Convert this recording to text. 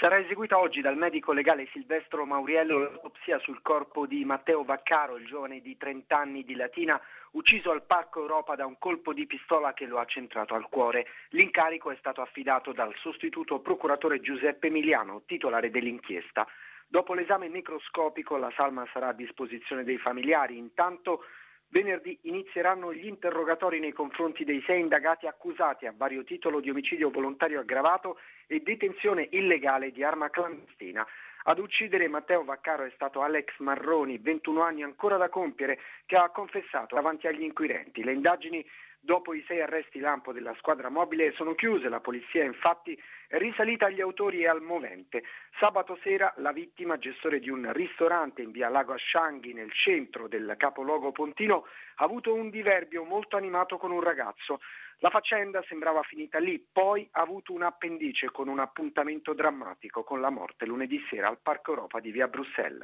Sarà eseguita oggi dal medico legale Silvestro Mauriello l'autopsia sul corpo di Matteo Vaccaro, il giovane di 30 anni di Latina, ucciso al Parco Europa da un colpo di pistola che lo ha centrato al cuore. L'incarico è stato affidato dal sostituto procuratore Giuseppe Emiliano, titolare dell'inchiesta. Dopo l'esame microscopico la salma sarà a disposizione dei familiari. Intanto venerdì inizieranno gli interrogatori nei confronti dei 6 indagati accusati a vario titolo di omicidio volontario aggravato e detenzione illegale di arma clandestina. Ad uccidere Matteo Vaccaro è stato Alex Marroni, 21 anni ancora da compiere, che ha confessato davanti agli inquirenti. Le indagini dopo i 6 arresti lampo della squadra mobile sono chiuse. La polizia infatti è risalita agli autori e al movente. Sabato sera la vittima, gestore di un ristorante in via Lago Ascianghi nel centro del capoluogo pontino, ha avuto un diverbio molto animato con un ragazzo. La faccenda sembrava finita lì, poi ha avuto un appendice con un appuntamento drammatico con la morte lunedì sera al Parco Europa di via Bruxelles.